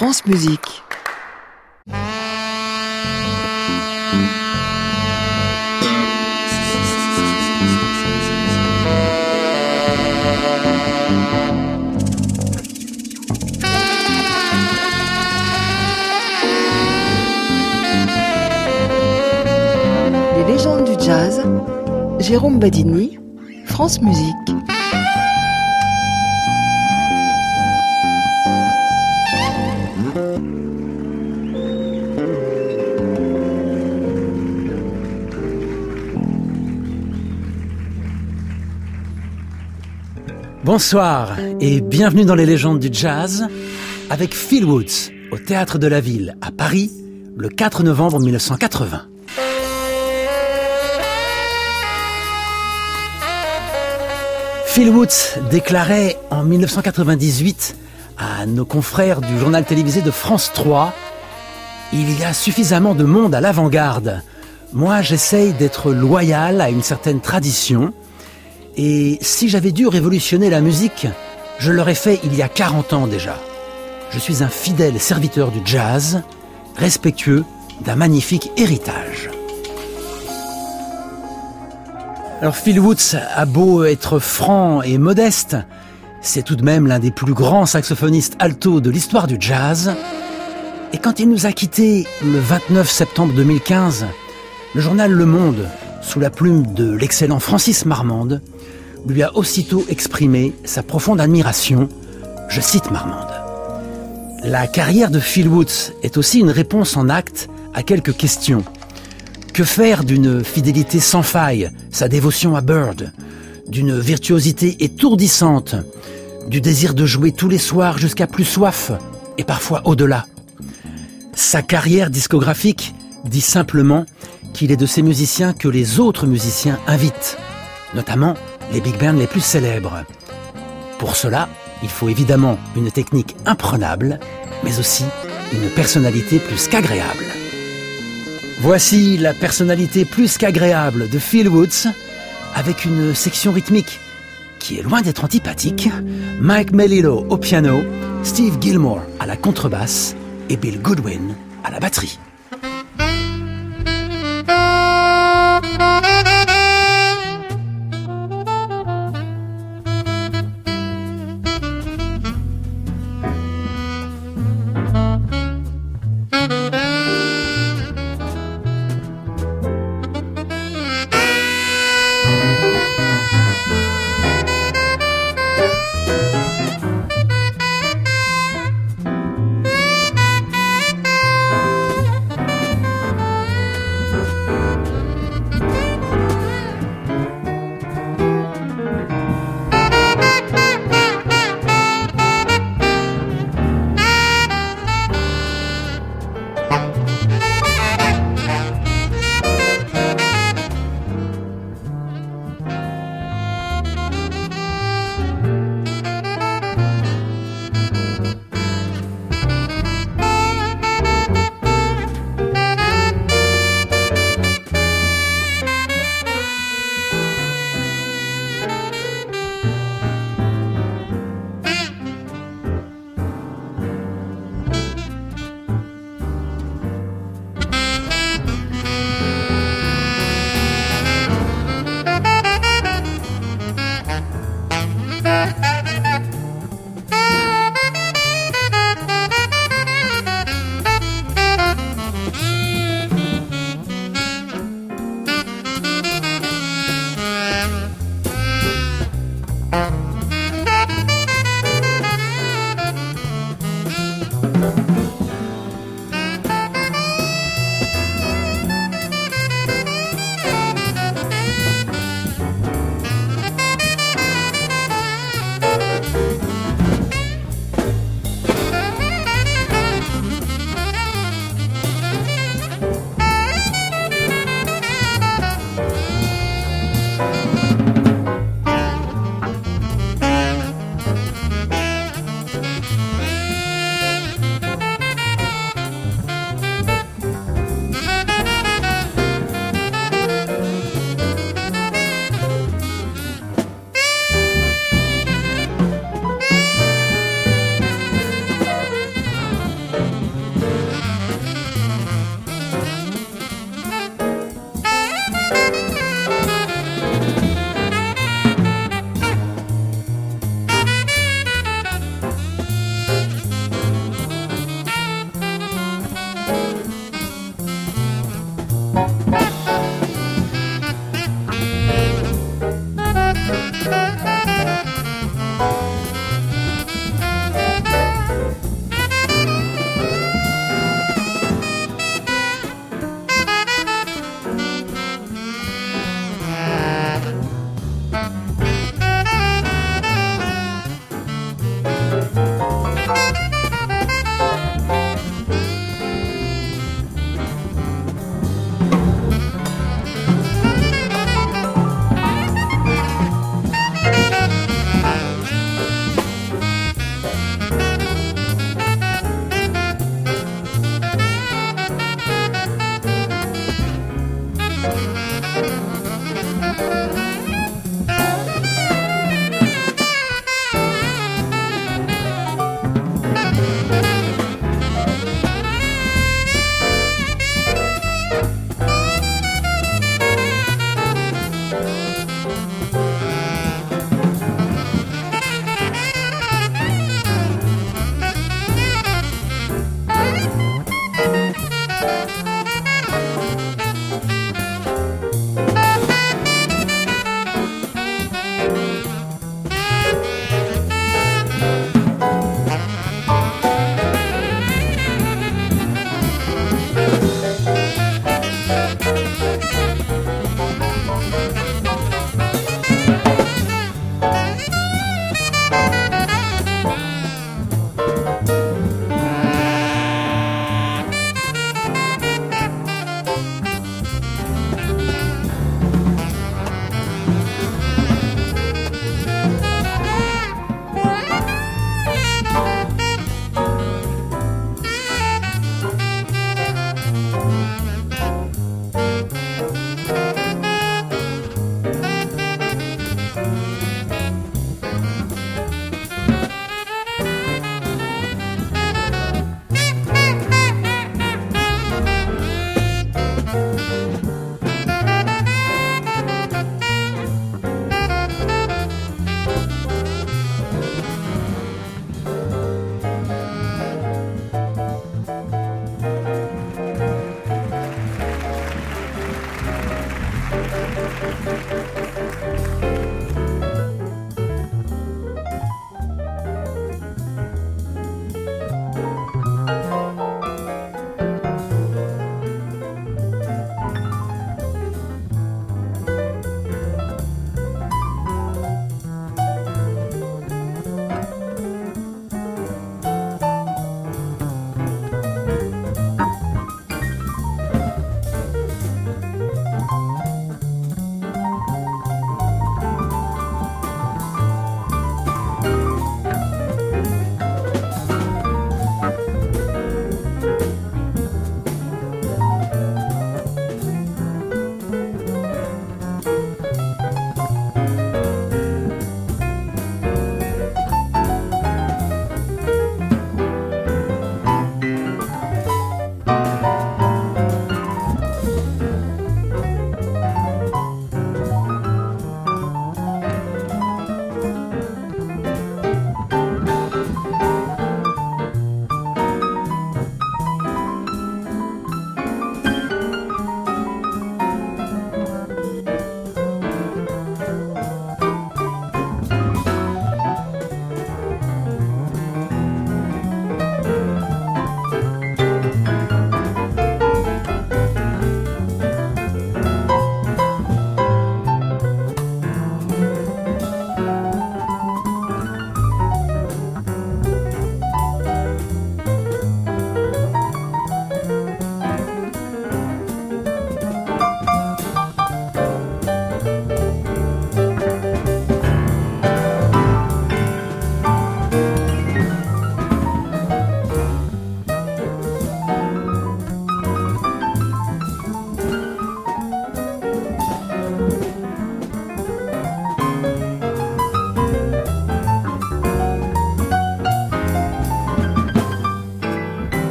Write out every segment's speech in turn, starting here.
France Musique. Les légendes du jazz, Jérôme Badini, France Musique. Bonsoir et bienvenue dans les légendes du jazz avec Phil Woods au Théâtre de la Ville à Paris le 4 novembre 1980. Phil Woods déclarait en 1998 à nos confrères du journal télévisé de France 3 « Il y a suffisamment de monde à l'avant-garde. Moi, j'essaye d'être loyal à une certaine tradition. Et si j'avais dû révolutionner la musique, je l'aurais fait il y a 40 ans déjà. Je suis un fidèle serviteur du jazz, respectueux d'un magnifique héritage. » Alors Phil Woods a beau être franc et modeste, c'est tout de même l'un des plus grands saxophonistes alto de l'histoire du jazz. Et quand il nous a quittés le 29 septembre 2015, le journal Le Monde, sous la plume de l'excellent Francis Marmande, lui a aussitôt exprimé sa profonde admiration. Je cite Marmande. « La carrière de Phil Woods est aussi une réponse en actes à quelques questions. Que faire d'une fidélité sans faille, sa dévotion à Bird, d'une virtuosité étourdissante, du désir de jouer tous les soirs jusqu'à plus soif, et parfois au-delà. Sa carrière discographique dit simplement qu'il est de ces musiciens que les autres musiciens invitent, notamment les big bands les plus célèbres. Pour cela, il faut évidemment une technique imprenable, mais aussi une personnalité plus qu'agréable. » Voici la personnalité plus qu'agréable de Phil Woods, avec une section rythmique qui est loin d'être antipathique. Mike Melillo au piano, Steve Gilmore à la contrebasse et Bill Goodwin à la batterie.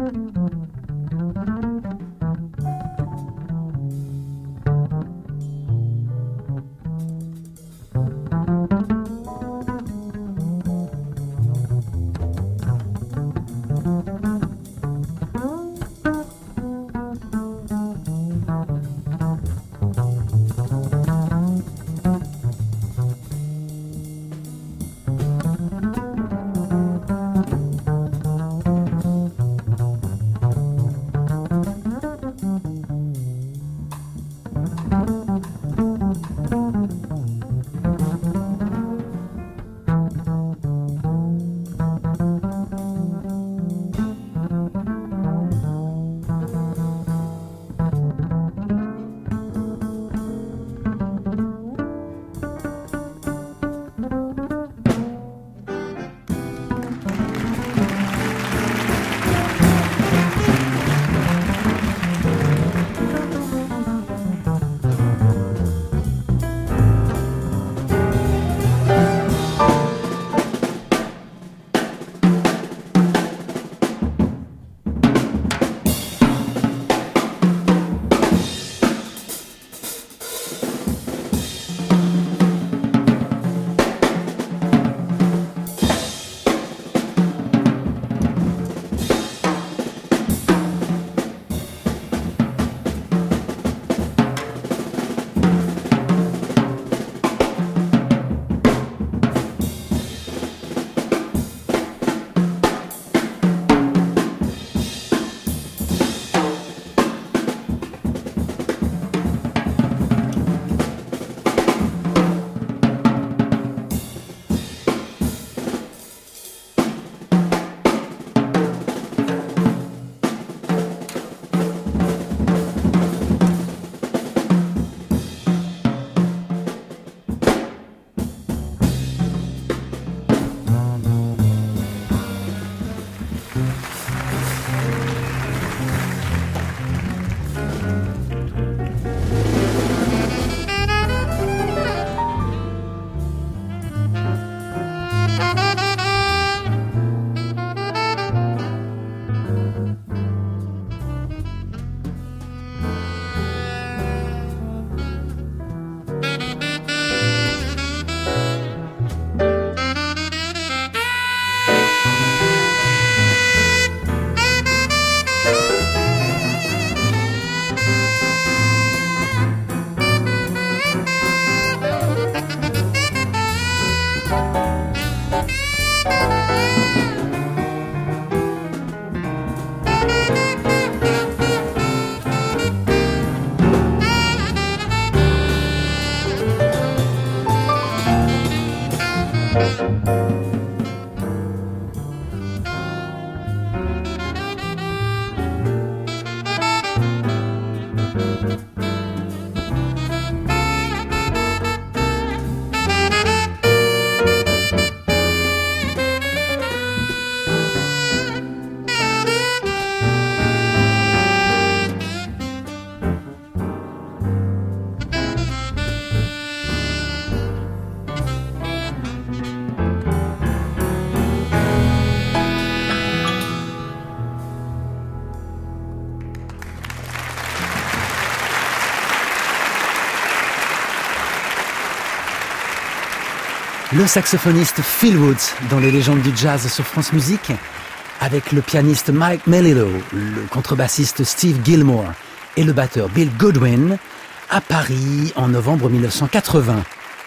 Le saxophoniste Phil Woods dans les légendes du jazz sur France Musique, avec le pianiste Mike Melillo, le contrebassiste Steve Gilmore et le batteur Bill Goodwin, à Paris en novembre 1980.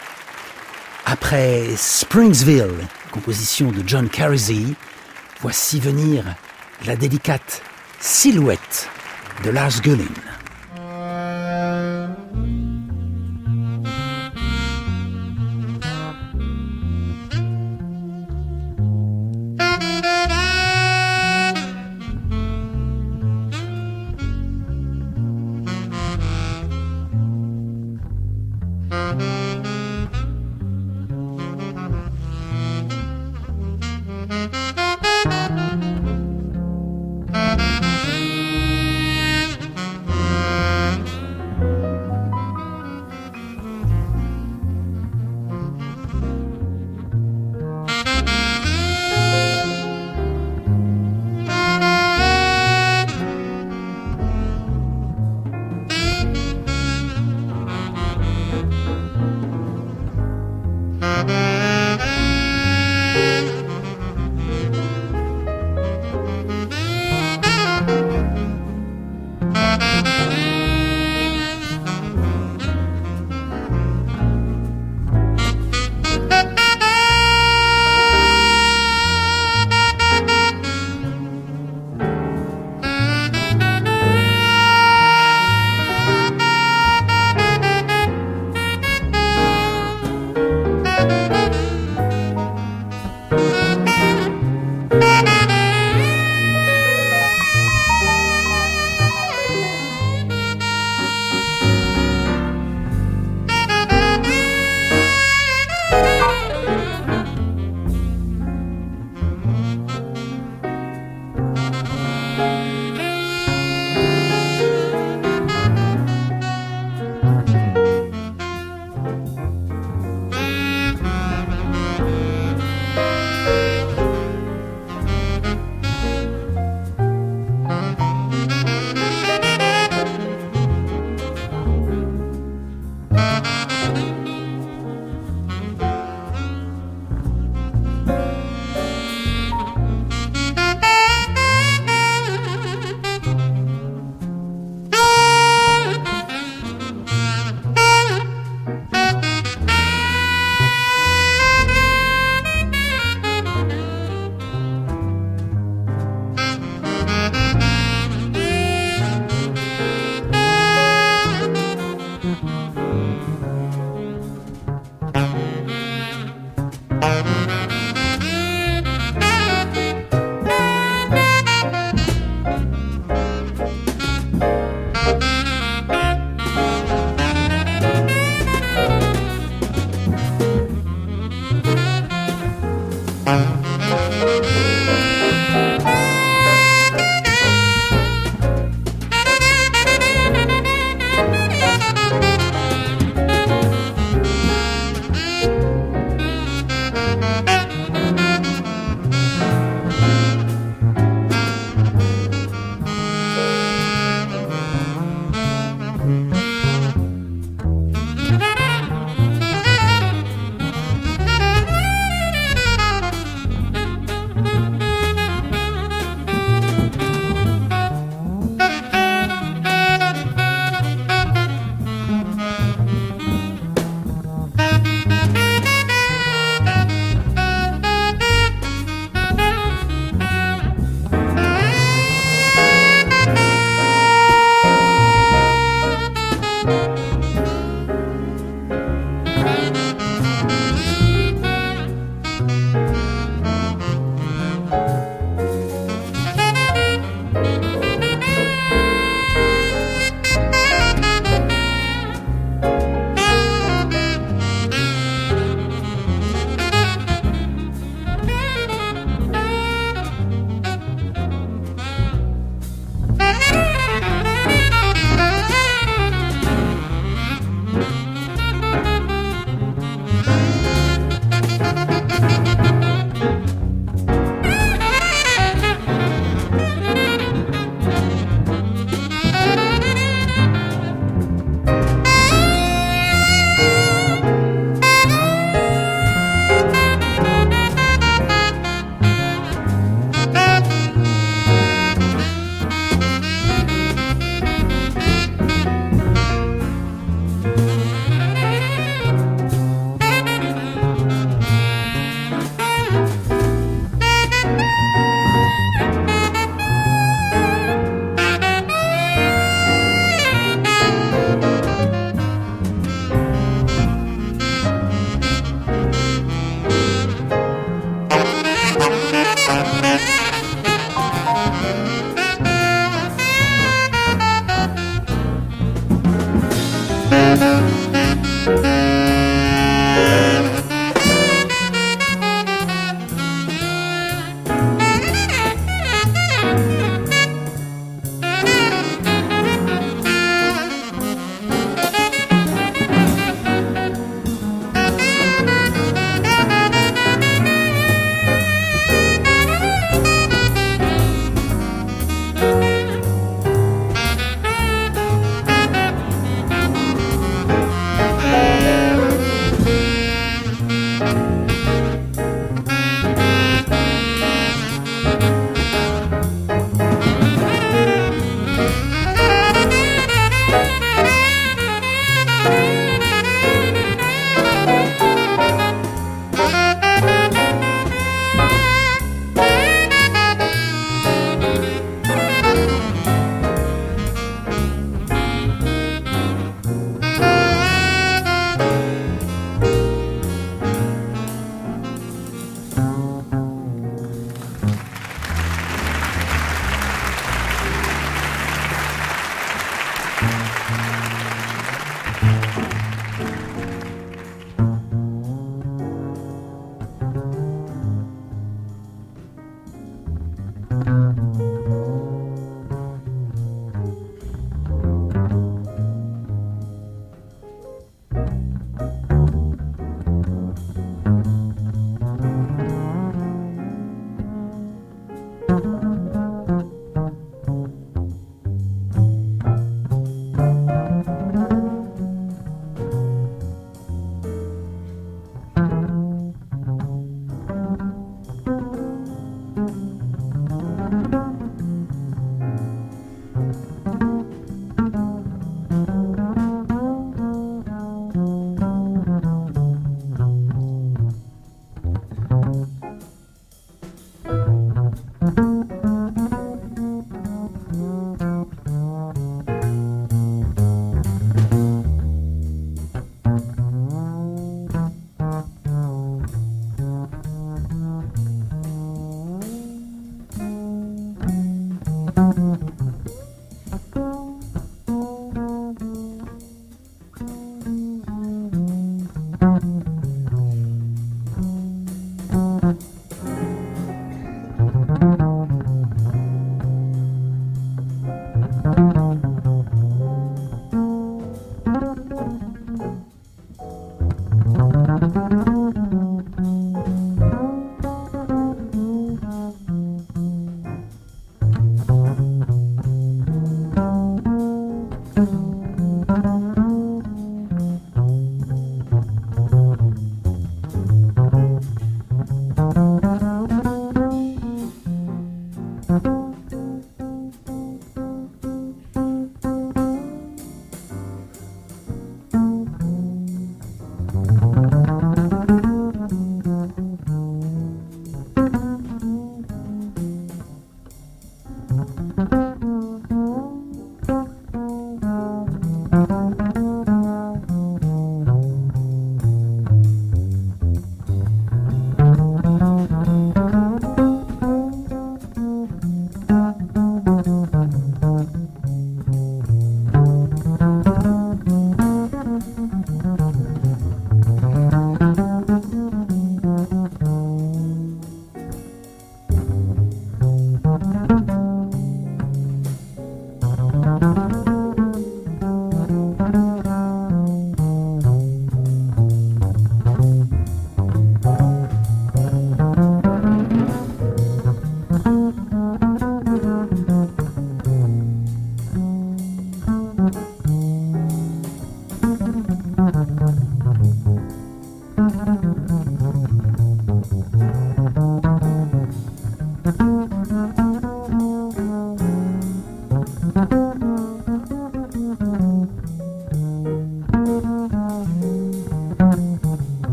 Après Springsville, composition de John Carisi, voici venir la délicate Silhouette de Lars Gullin.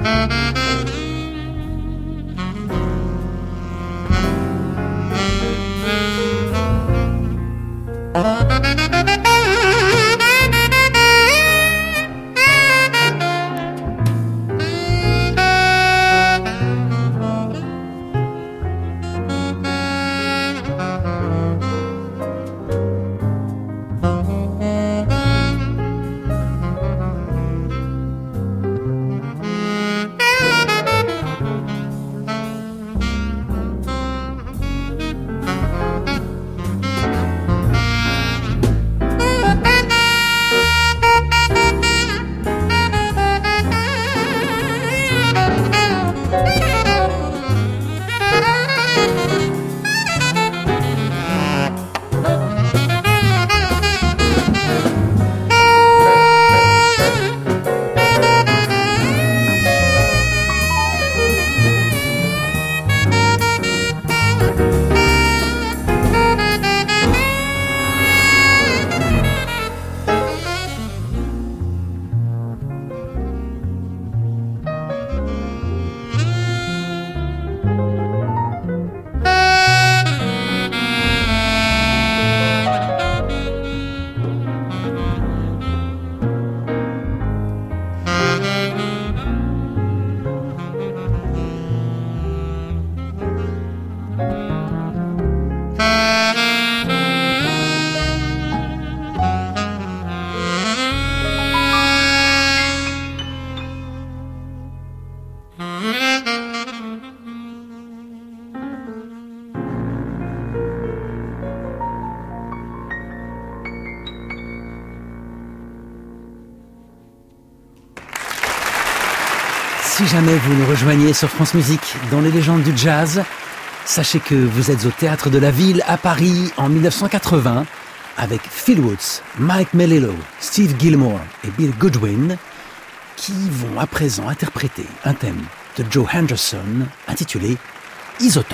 Si jamais vous nous rejoignez sur France Musique dans les légendes du jazz, sachez que vous êtes au Théâtre de la Ville à Paris en 1980 avec Phil Woods, Mike Melillo, Steve Gilmore et Bill Goodwin qui vont à présent interpréter un thème de Joe Henderson intitulé Isotope.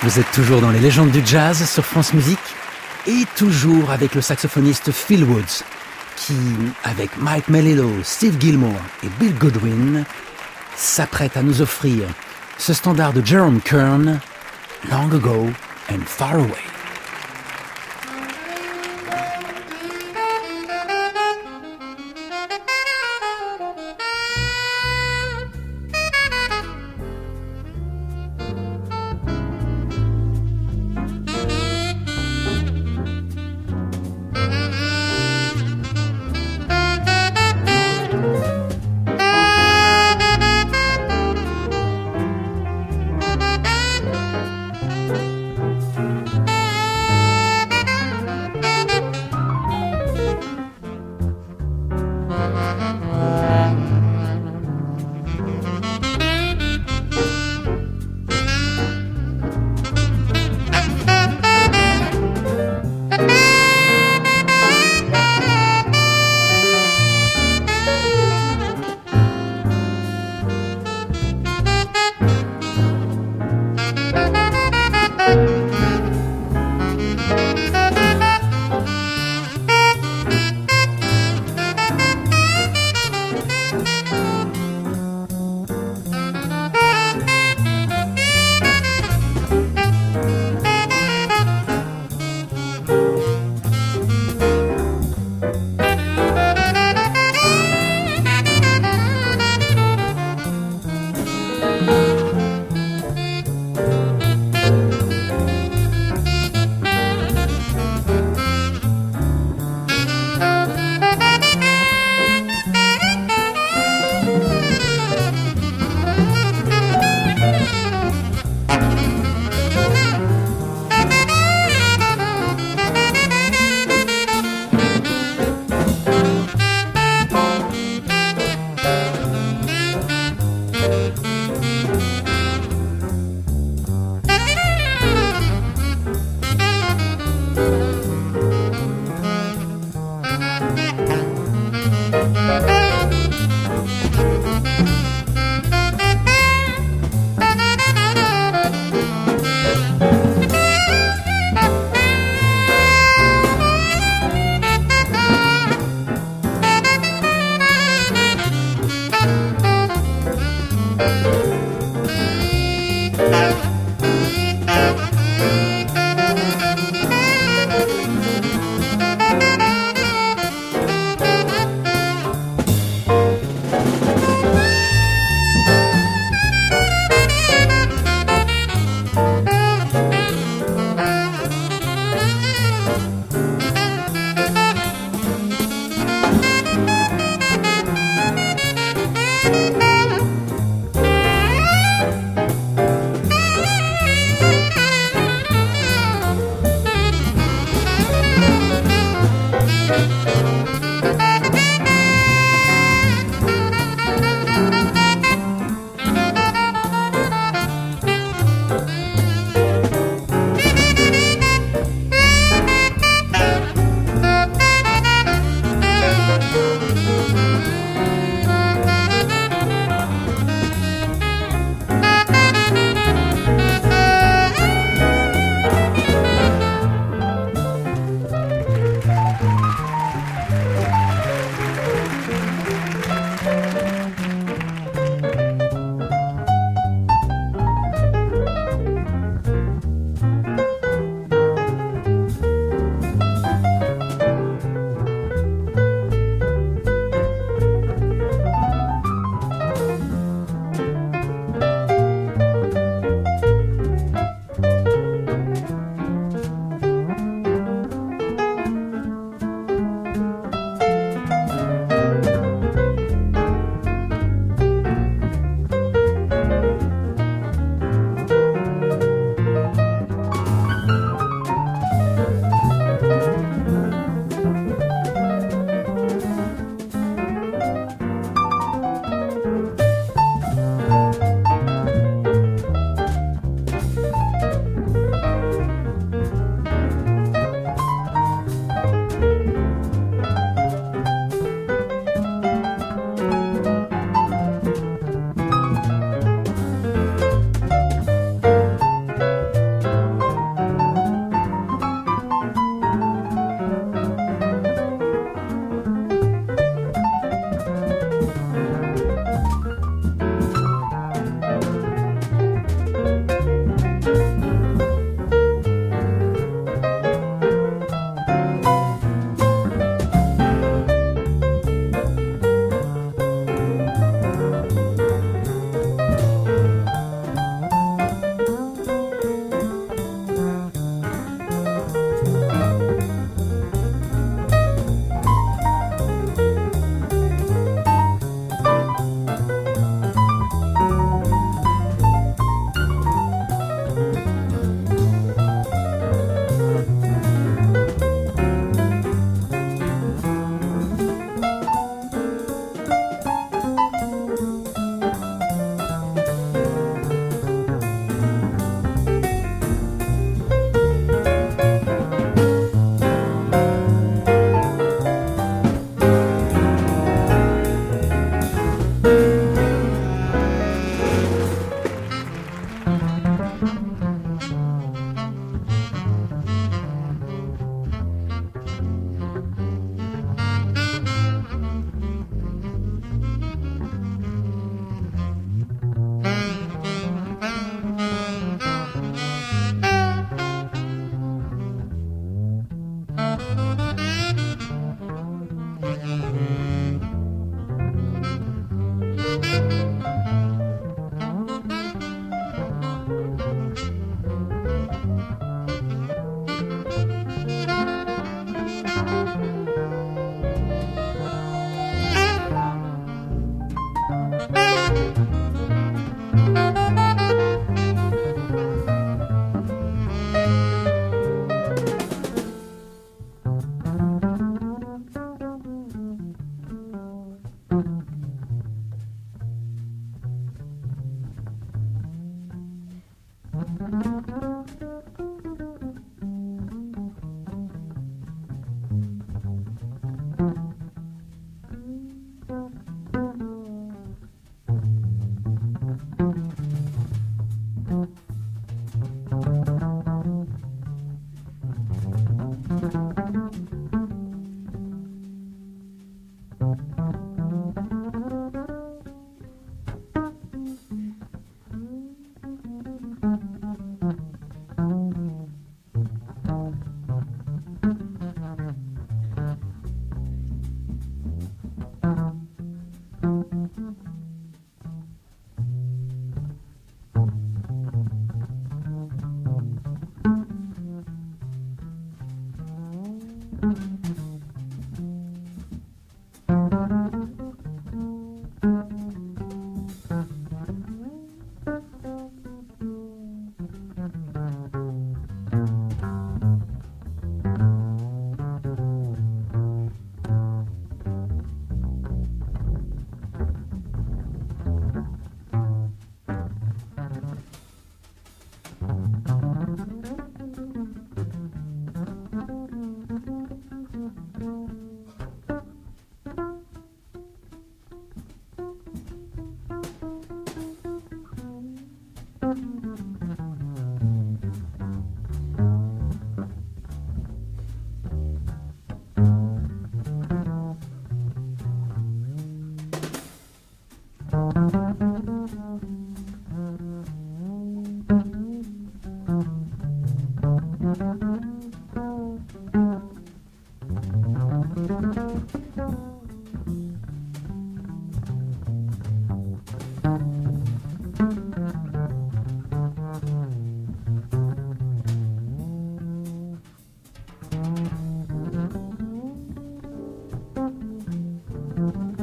Vous êtes toujours dans les légendes du jazz sur France Musique et toujours avec le saxophoniste Phil Woods qui, avec Mike Melillo, Steve Gilmore et Bill Goodwin, s'apprête à nous offrir ce standard de Jerome Kern, Long Ago and Far Away.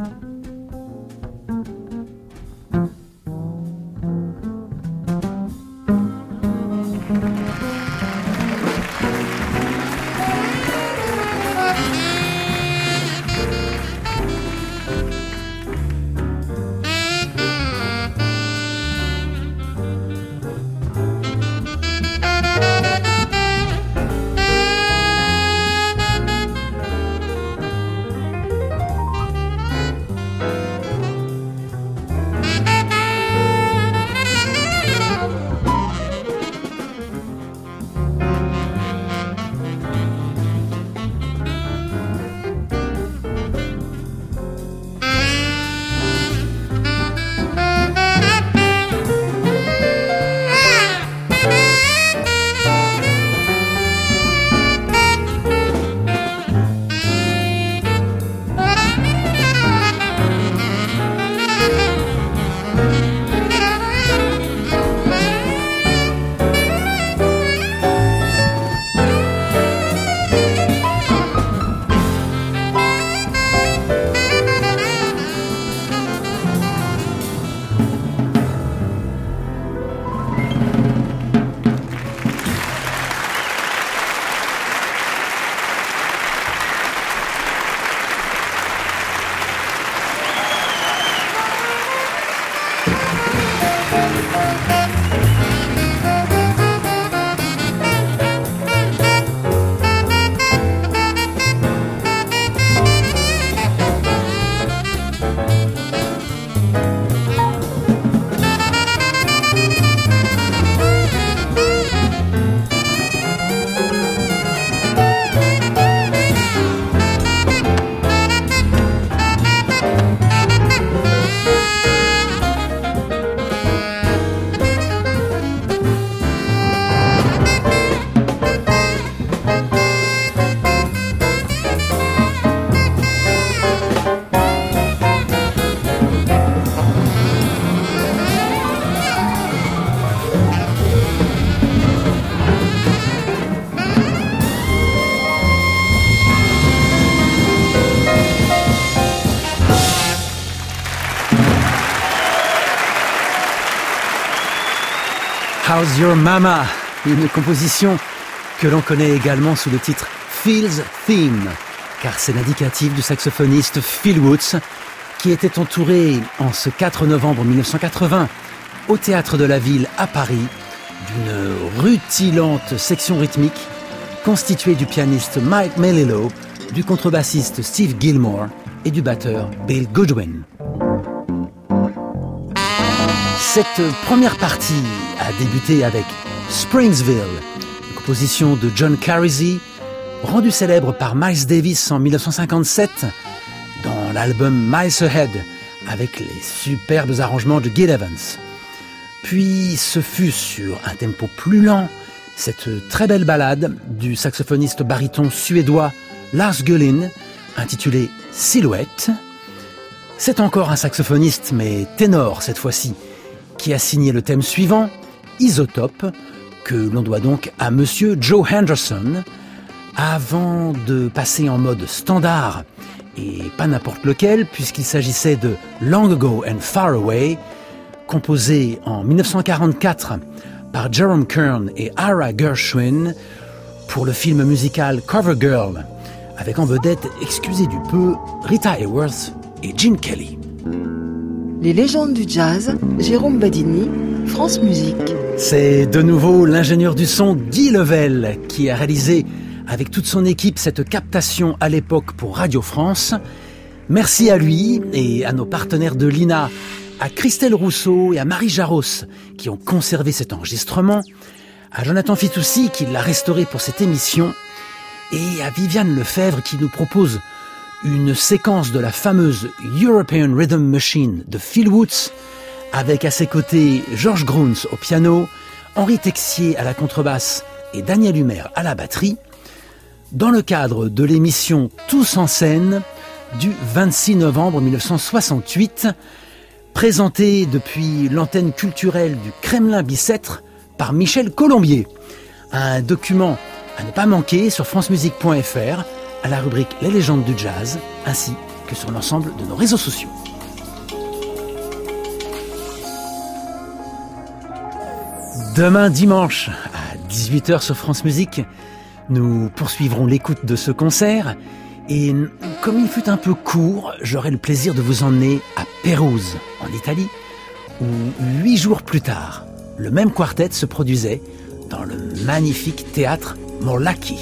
How's Your Mama, une composition que l'on connaît également sous le titre Phil's Theme, car c'est l'indicatif du saxophoniste Phil Woods, qui était entouré en ce 4 novembre 1980 au Théâtre de la Ville à Paris d'une rutilante section rythmique constituée du pianiste Mike Melillo, du contrebassiste Steve Gilmore et du batteur Bill Goodwin. Cette première partie a débuté avec Springsville, une composition de John Carisi, rendue célèbre par Miles Davis en 1957 dans l'album Miles Ahead, avec les superbes arrangements de Gil Evans. Puis ce fut sur un tempo plus lent, cette très belle ballade du saxophoniste baryton suédois Lars Gullin, intitulée Silhouette. C'est encore un saxophoniste, mais ténor cette fois-ci, qui a signé le thème suivant, Isotope, que l'on doit donc à Monsieur Joe Henderson, avant de passer en mode standard, et pas n'importe lequel, puisqu'il s'agissait de Long Ago and Far Away, composé en 1944 par Jerome Kern et Ira Gershwin pour le film musical Cover Girl, avec en vedette, excusez du peu, Rita Hayworth et Gene Kelly. Les légendes du jazz, Jérôme Badini, France Musique. C'est de nouveau l'ingénieur du son Guy Level qui a réalisé avec toute son équipe cette captation à l'époque pour Radio France. Merci à lui et à nos partenaires de l'INA, à Christelle Rousseau et à Marie Jaros qui ont conservé cet enregistrement, à Jonathan Fitoussi qui l'a restauré pour cette émission et à Viviane Lefebvre qui nous propose une séquence de la fameuse European Rhythm Machine de Phil Woods, avec à ses côtés Georges Gruntz au piano, Henri Texier à la contrebasse et Daniel Humer à la batterie, dans le cadre de l'émission Tous en scène du 26 novembre 1968, présentée depuis l'antenne culturelle du Kremlin-Bicêtre par Michel Colombier. Un document à ne pas manquer sur francemusique.fr, à la rubrique Les légendes du jazz, ainsi que sur l'ensemble de nos réseaux sociaux. Demain dimanche à 18h sur France Musique, nous poursuivrons l'écoute de ce concert et comme il fut un peu court, j'aurai le plaisir de vous emmener à Pérouse, en Italie, où 8 jours plus tard, le même quartet se produisait dans le magnifique théâtre Morlacchi.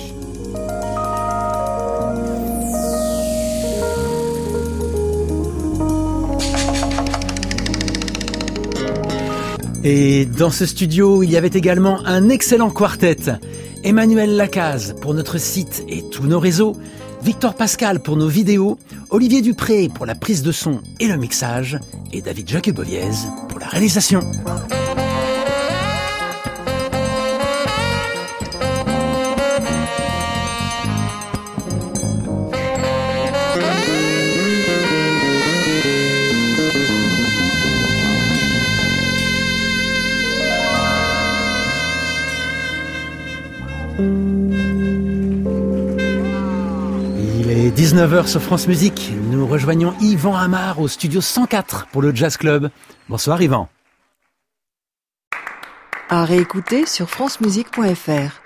Et dans ce studio, il y avait également un excellent quartet. Emmanuel Lacaze pour notre site et tous nos réseaux, Victor Pascal pour nos vidéos, Olivier Dupré pour la prise de son et le mixage, et David Jacoboviez pour la réalisation. Il est 19h sur France Musique. Nous rejoignons Yvan Amar au studio 104 pour le Jazz Club. Bonsoir Yvan. À réécouter sur francemusique.fr.